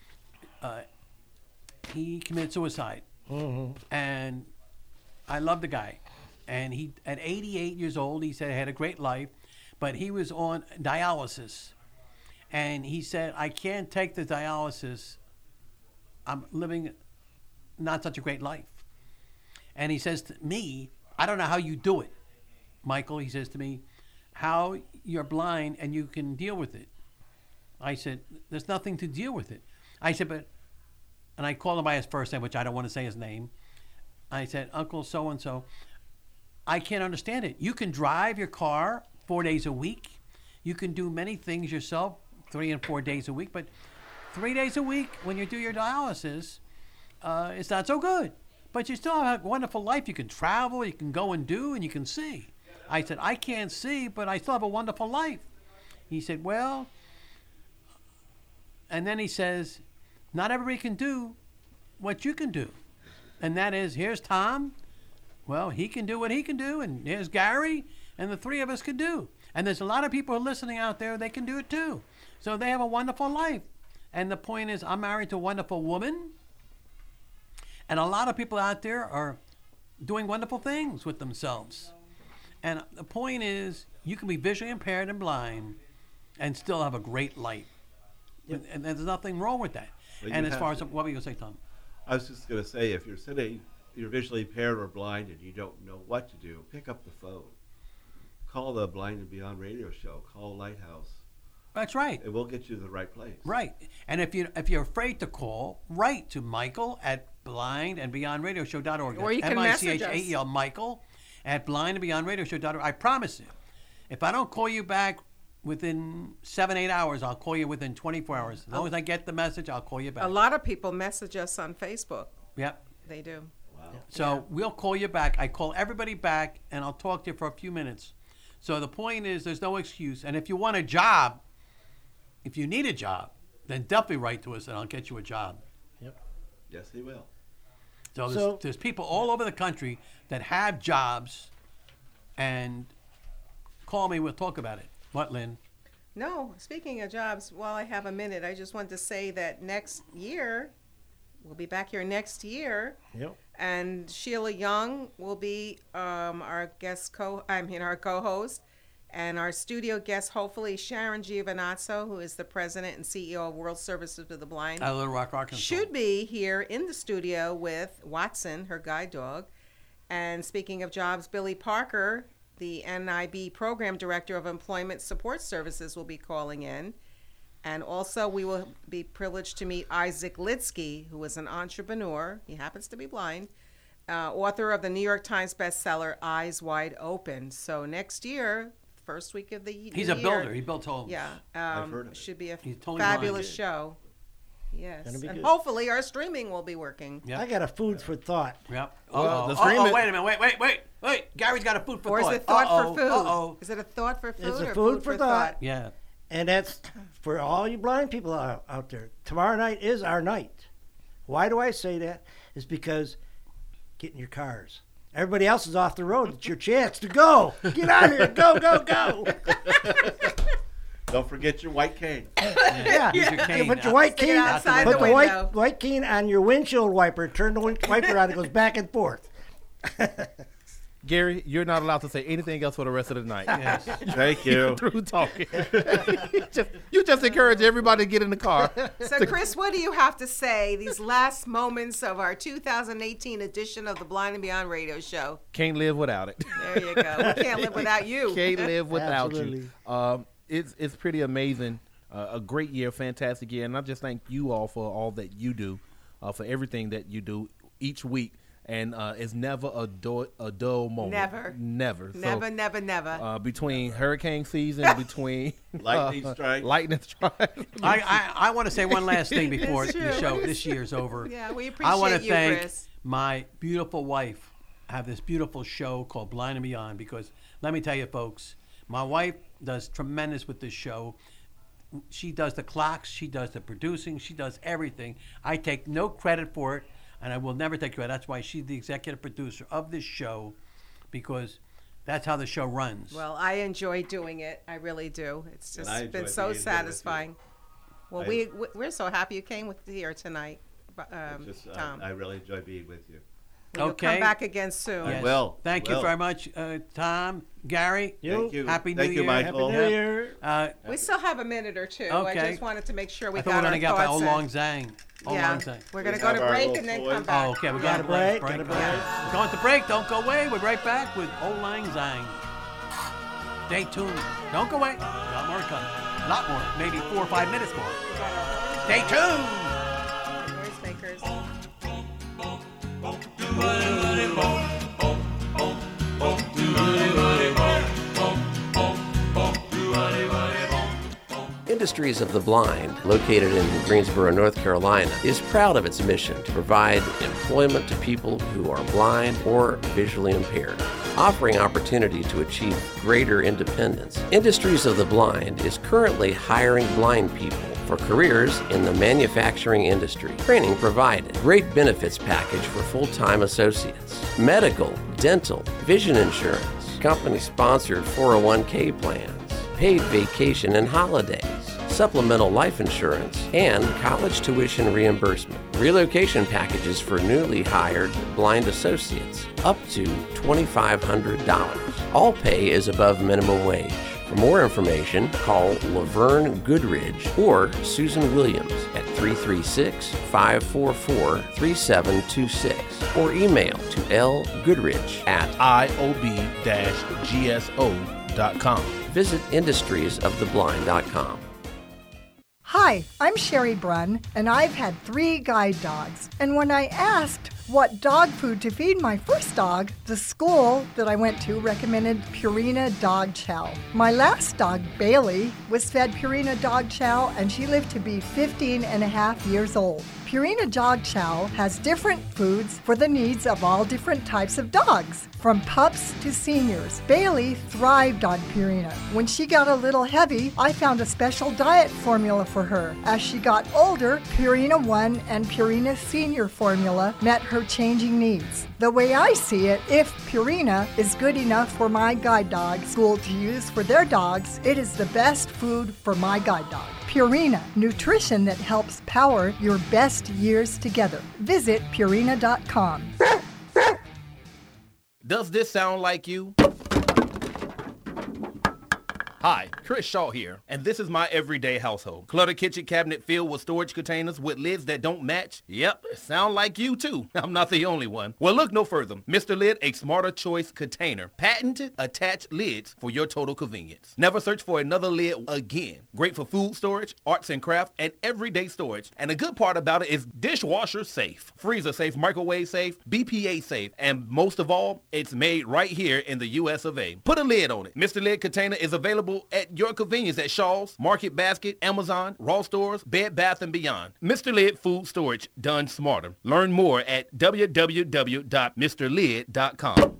he committed suicide. And I love the guy. And he, at 88 years old, he said he had a great life, but he was on dialysis. And he said, I can't take the dialysis. I'm living not such a great life. And he says to me, I don't know how you do it, Michael. He says to me, how you're blind and you can deal with it. I said, there's nothing to deal with it. I said, and I called him by his first name, which I don't want to say his name. I said, Uncle so-and-so, I can't understand it. You can drive your car 4 days a week. You can do many things yourself 3 and 4 days a week, but 3 days a week when you do your dialysis, it's not so good. But you still have a wonderful life. You can travel, you can go and do, and you can see. I said, I can't see, but I still have a wonderful life. He said, well, and then he says, not everybody can do what you can do. And that is, here's Tom. Well, he can do what he can do, and here's Gary, and the 3 of us can do. And there's a lot of people listening out there, they can do it too. So they have a wonderful life. And the point is, I'm married to a wonderful woman, and a lot of people out there are doing wonderful things with themselves. And the point is, you can be visually impaired and blind and still have a great life. Yep. And there's nothing wrong with that. But And you as have far as, to- what were you going to say, Tom? I was just going to say, if you're visually impaired or blind and you don't know what to do, pick up the phone. Call the Blind and Beyond radio show. Call Lighthouse. That's right. And we'll get you to the right place. Right. And if you're afraid to call, write to Michael at blindandbeyondradioshow.org. Or you can message us. Michael Michael at blindandbeyondradioshow.org. I promise you, if I don't call you back within 7-8 hours, I'll call you within 24 hours. As long as I get the message, I'll call you back. A lot of people message us on Facebook. Yep. They do. So we'll call you back. I call everybody back, and I'll talk to you for a few minutes. So the point is, there's no excuse. And if you want a job, if you need a job, then definitely write to us and I'll get you a job. Yep. Yes, he will. So there's people all over the country that have jobs, and call me, we'll talk about it. What, Lynn? No, speaking of jobs, while I have a minute, I just want to say that next year, we'll be back here next year. Yep. And Sheila Young will be our co-host, and our studio guest, hopefully, Sharon Giovinazzo, who is the president and CEO of World Services to the Blind. Out of Little Rock, Arkansas. Should be here in the studio with Watson, her guide dog. And speaking of jobs, Billy Parker, the NIB Program Director of Employment Support Services, will be calling in. And also, we will be privileged to meet Isaac Litsky, who is an entrepreneur. He happens to be blind. Author of the New York Times bestseller, Eyes Wide Open. So next year, first week of the year. He's a builder. He builds homes. Yeah. I've heard of it. Should be a totally fabulous blind. show. Yes. Gonna be And good. hopefully our streaming will be working. Yep. I got a food for thought. Yep. Well, the Oh, streaming- wait a minute. Wait. Gary's got a food for Or is thought. it thought Uh-oh. for food? Uh-oh. Is it a thought for food It's a or food for thought. Yeah. And that's for all you blind people out there. Tomorrow night is our night. Why do I say that? It's because get in your cars. Everybody else is off the road. It's your chance to go. Get out of here. Go, go, go. Don't forget your white cane. Yeah. Use your cane. Put your white Stick it cane outside put the the window. white cane on your windshield wiper. Turn the wiper on. It goes back and forth. Gary, you're not allowed to say anything else for the rest of the night. Yes. Thank you. Through talking. you just encourage everybody to get in the car. So, Chris, what do you have to say these last moments of our 2018 edition of the Blind and Beyond radio show? Can't live without it. There you go. We can't live without you. Can't live without Absolutely. you. It's pretty amazing. A great year, fantastic year. And I just thank you all for all that you do, for everything that you do each week. And it's never a dull moment. Never. So, Never. between hurricane season, between Lightning strike. I want to say one last thing before It's the true. show. This year's over. Yeah, we I appreciate want to you, thank Chris. my beautiful wife. I have this beautiful show called Blind and Beyond because let me tell you, folks, my wife does tremendous with this show. She does the clocks. She does the producing. She does everything. I take no credit for it. And I will never take credit. That's why she's the executive producer of this show, because that's how the show runs. Well, I enjoy doing it. I really do. It's And I just been enjoy so being here with you. satisfying. Well, we're so happy you came here tonight, Tom. I really enjoy being with you. You'll Okay. come back again soon. I will. Thank you very much, Tom, Gary. Thank you. Happy Thank New you, Year. Michael. Happy New Year. We still have a minute or two. Okay. I just wanted to make sure we I thought got we were our going to get by thoughts Old in. Lang Syne. Old Yeah, Lang Syne. we're going to We go have to our break little and then toys. come back. Oh, okay. We Got got a break, got a break. We're going to break. Don't go away. We're right back with Old Lang Syne. Stay tuned. Don't go away. A lot more coming. A lot more. Maybe 4 or 5 minutes more. Stay tuned. Noisemakers. Industries of the Blind, located in Greensboro, North Carolina, is proud of its mission to provide employment to people who are blind or visually impaired, offering opportunity to achieve greater independence. Industries of the Blind is currently hiring blind people for careers in the manufacturing industry. Training provided. Great benefits package for full-time associates. Medical, dental, vision insurance, company-sponsored 401k plans, paid vacation and holidays, supplemental life insurance, and college tuition reimbursement. Relocation packages for newly hired blind associates, up to $2,500. All pay is above minimum wage. For more information, call Laverne Goodridge or Susan Williams at 336-544-3726 or email to lgoodridge at iob-gso.com. Visit industriesoftheblind.com. Hi, I'm Sherry Brunn, and I've had 3 guide dogs. And when I asked what dog food to feed my first dog, the school that I went to recommended Purina Dog Chow. My last dog, Bailey, was fed Purina Dog Chow, and she lived to be 15 and a half years old. Purina Dog Chow has different foods for the needs of all different types of dogs, from pups to seniors. Bailey thrived on Purina. When she got a little heavy, I found a special diet formula for her. As she got older, Purina One and Purina Senior formula met her changing needs. The way I see it, if Purina is good enough for my guide dog school to use for their dogs, it is the best food for my guide dog. Purina, nutrition that helps power your best years together. Visit Purina.com. Does this sound like you? Hi, Chris Shaw here, and this is my everyday household. Cluttered kitchen cabinet filled with storage containers with lids that don't match? Yep, sound like you too. I'm not the only one. Well, look no further. Mr. Lid, a smarter choice container. Patented attached lids for your total convenience. Never search for another lid again. Great for food storage, arts and craft, and everyday storage. And the good part about it is dishwasher safe, freezer safe, microwave safe, BPA safe, and most of all, it's made right here in the US of A. Put a lid on it. Mr. Lid container is available at your convenience at Shaw's, Market Basket, Amazon, Ross Stores, Bed Bath & Beyond. Mr. Lid Food Storage, done smarter. Learn more at www.mrlid.com.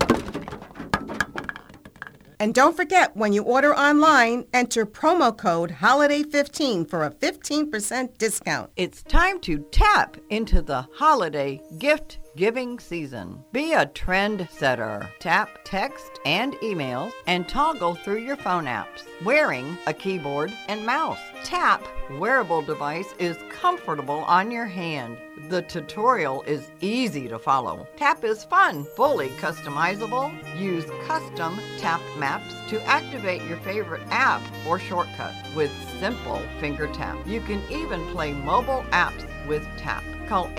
And don't forget, when you order online, enter promo code HOLIDAY15 for a 15% discount. It's time to tap into the holiday gift giving season. Be a trend setter. Tap text and emails and toggle through your phone apps wearing a keyboard and mouse. Tap wearable device is comfortable on your hand. The tutorial is easy to follow. Tap is fun, fully customizable. Use custom tap maps to activate your favorite app or shortcut with simple finger tap. You can even play mobile apps with Tap. Call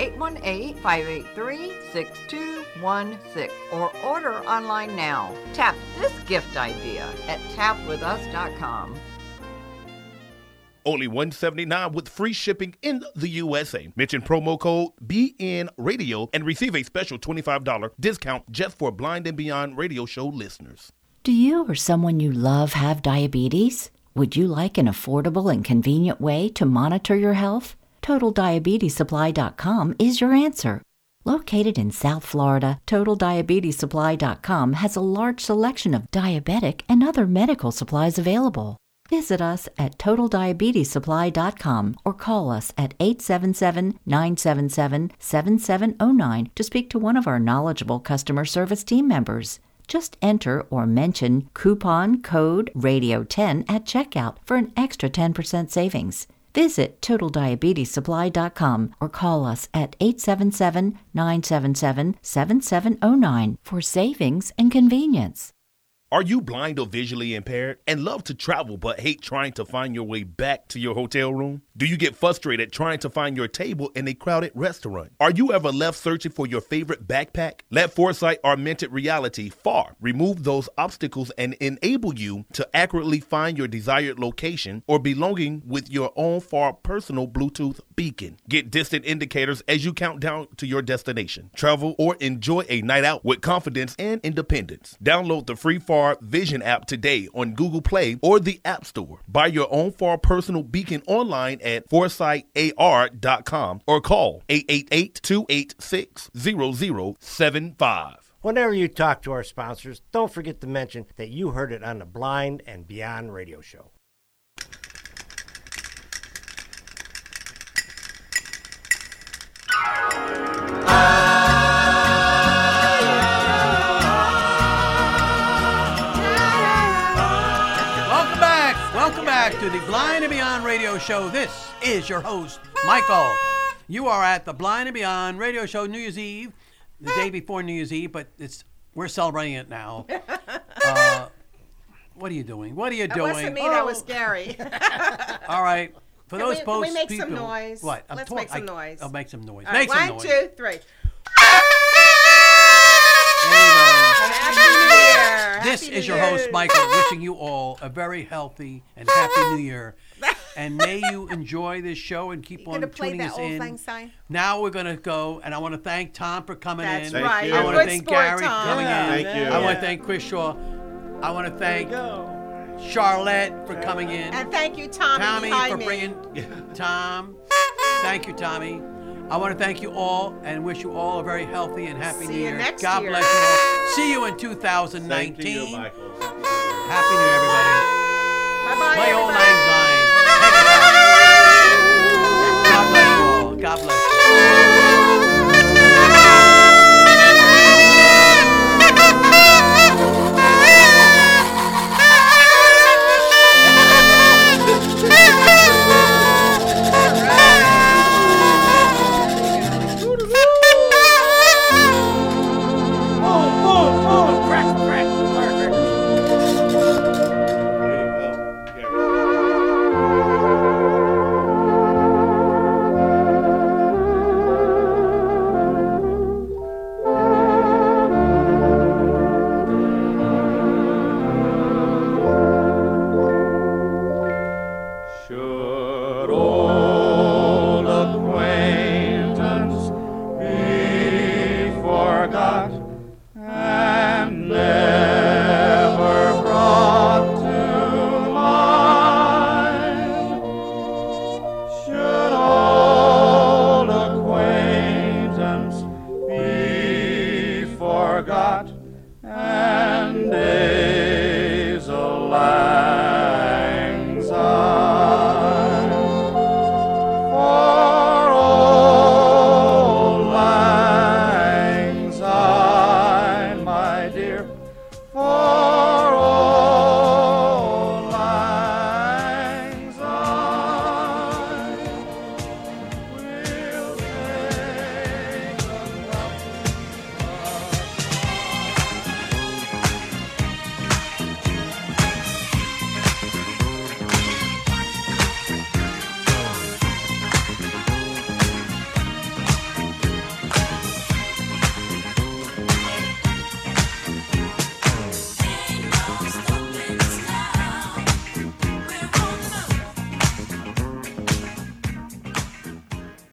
818-583-6216 or order online now. Tap this gift idea at tapwithus.com. Only $179 with free shipping in the USA. Mention promo code BN Radio and receive a special $25 discount just for Blind and Beyond radio show listeners. Do you or someone you love have diabetes? Would you like an affordable and convenient way to monitor your health? TotalDiabetesSupply.com is your answer. Located in South Florida, TotalDiabetesSupply.com has a large selection of diabetic and other medical supplies available. Visit us at TotalDiabetesSupply.com or call us at 877-977-7709 to speak to one of our knowledgeable customer service team members. Just enter or mention coupon code RADIO10 at checkout for an extra 10% savings. Visit TotalDiabetesSupply.com or call us at 877-977-7709 for savings and convenience. Are you blind or visually impaired and love to travel but hate trying to find your way back to your hotel room? Do you get frustrated trying to find your table in a crowded restaurant? Are you ever left searching for your favorite backpack? Let Foresight Augmented Reality FAR remove those obstacles and enable you to accurately find your desired location or belonging with your own FAR personal Bluetooth beacon. Get distant indicators as you count down to your destination. Travel or enjoy a night out with confidence and independence. Download the free FAR Vision app today on Google Play or the App Store. Buy your own FAR personal beacon online at ForesightAR.com or call 888-286-0075. Whenever you talk to our sponsors, don't forget to mention that you heard it on the Blind and Beyond radio show. Welcome back to the Blind and Beyond radio show. This is your host, Michael. You are at the Blind and Beyond radio show New Year's Eve, the day before New Year's Eve, but we're celebrating it now. What are you doing? What are you doing? That wasn't me, that was Gary. All right. For Can those we make people, some noise? What? Let's make some noise. I'll make some noise. All Make right, some noise. 1, 2, 3. Happy New Year. This is your host, Michael, wishing you all a very healthy and happy New Year. And may you enjoy this show and keep on tuning us in. Now we're going to go, and I want to thank Tom for coming in. That's right. I want to thank Gary for coming in. Thank you. I want to thank Chris Shaw. I want to thank Charlotte for coming in. And thank you, Tommy for bringing Tom. Thank you, Tommy. I want to thank you all and wish you all a very healthy and happy See New you Year. next God year. bless you all. See you in 2019. Thank you, Michael. Happy New Year, everybody. Bye-bye, Bye, all.